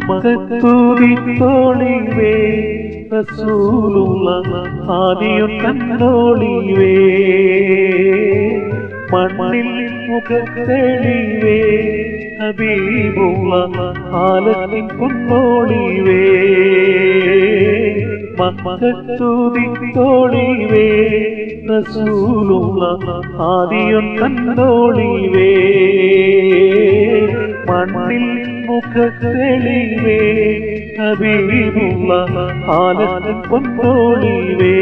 മക്കത്തൂതി തോളിവേ റസൂലുള്ള ആദിയും തന്നോളിവേ മണ്ണിൽ മുഖത്തെളിവേ ഹബീബുള്ള ആലത്തിൻ പൊന്നോളിവേ മക്കത്തൂതി തോളിവേ റസൂലുള്ള ആദിയും തന്നോളിവേ മണ്ണിൽ മുഖത്തെളിവേ ഹബീബുള്ള ആലത്തിൻ പൊന്നോളിവേ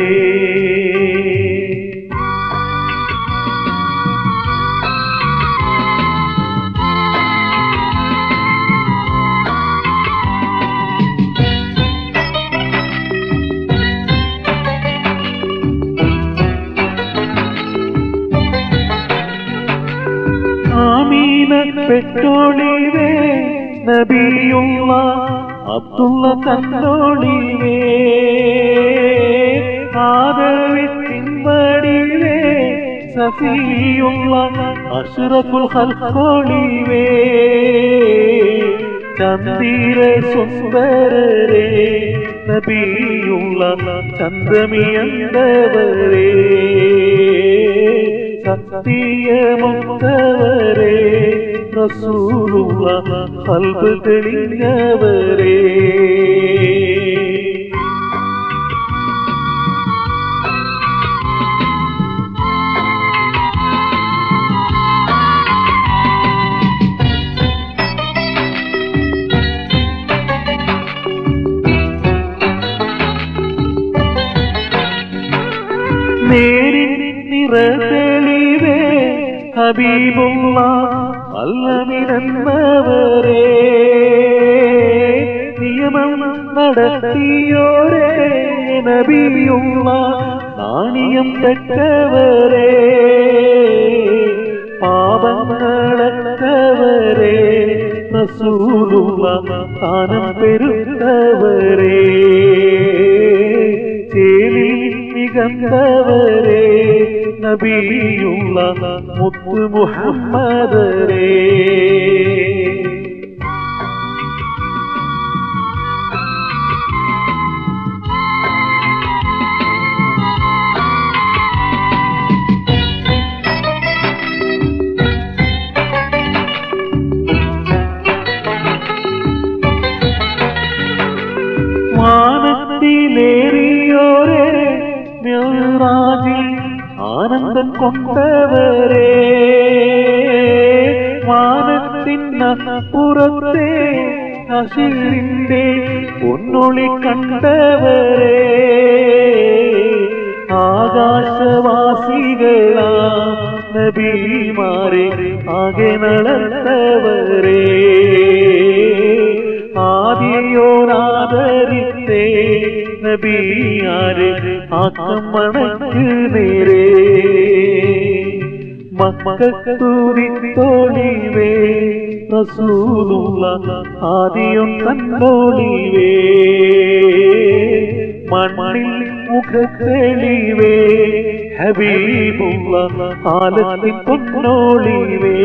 ആമീന പെട്ടോളിവേ നബിയുള്ള അബ്ദുള്ള തന്നോളിവേ ആദവിത്തിൻപടിവേ സഫിയുള്ള അഷ്റഫുൽ ഖൽഖോളിവേ ചന്ദിര സുന്ദരരേ നബിയുള്ള ചന്ദ്രമിയന്തവരേ സത്യമുക്തവരേ റസൂലുള്ള ഖൽബ് തെളിഞ്ഞവരേ നേരിൻ നിറതെളിവേ ഹബീബുള്ള അല്ലമിരന്നവരേ നിയമം നടത്തിയോരേ നബിയുള്ള നാണിയം പെട്ടവരേ പാപങ്ങളത്തവരേ റസൂലുള്ള സ്ഥാനം പെരുത്തവരേ ചേലിൽ മികന്തവരേ നബിയുള്ള മുത്ത് മുഹമ്മദരേ വാനത്തിലേറിയോരേ മിഅ്റാജിൽ ആനന്ദം കൊണ്ടവരേ വാനത്തിനപ്പുറത്തെ ഹശീറിന്റെ പൊന്നൊളി കണ്ടവരേ ആകാശവാസികളാ നബിമാരെ ആകെ നടത്തവരേ ആദിയോനാദരിത്തേ നബിയാരെ ആക്കമണക്ക് നേരേ മക്കത്തൂതി തോളിവേ റസൂലുള്ള ആദിയും തന്നോളിവേ മണ്ണിൽ മുഖത്തെളിവേ ഹബീബുള്ള ആലത്തിൻ പൊന്നോളിവേ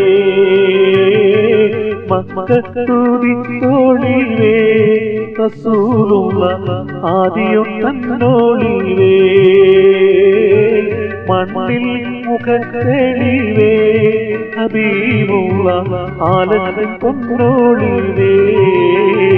മക്കത്തൂതി തോളിവേ റസൂലുള്ള ആദിയും തന്നോളിവേ മണ്ണിൽ മുഖത്തെളിവേ ഹബീബുള്ള ആലത്തിൻ പൊന്നോളിവേ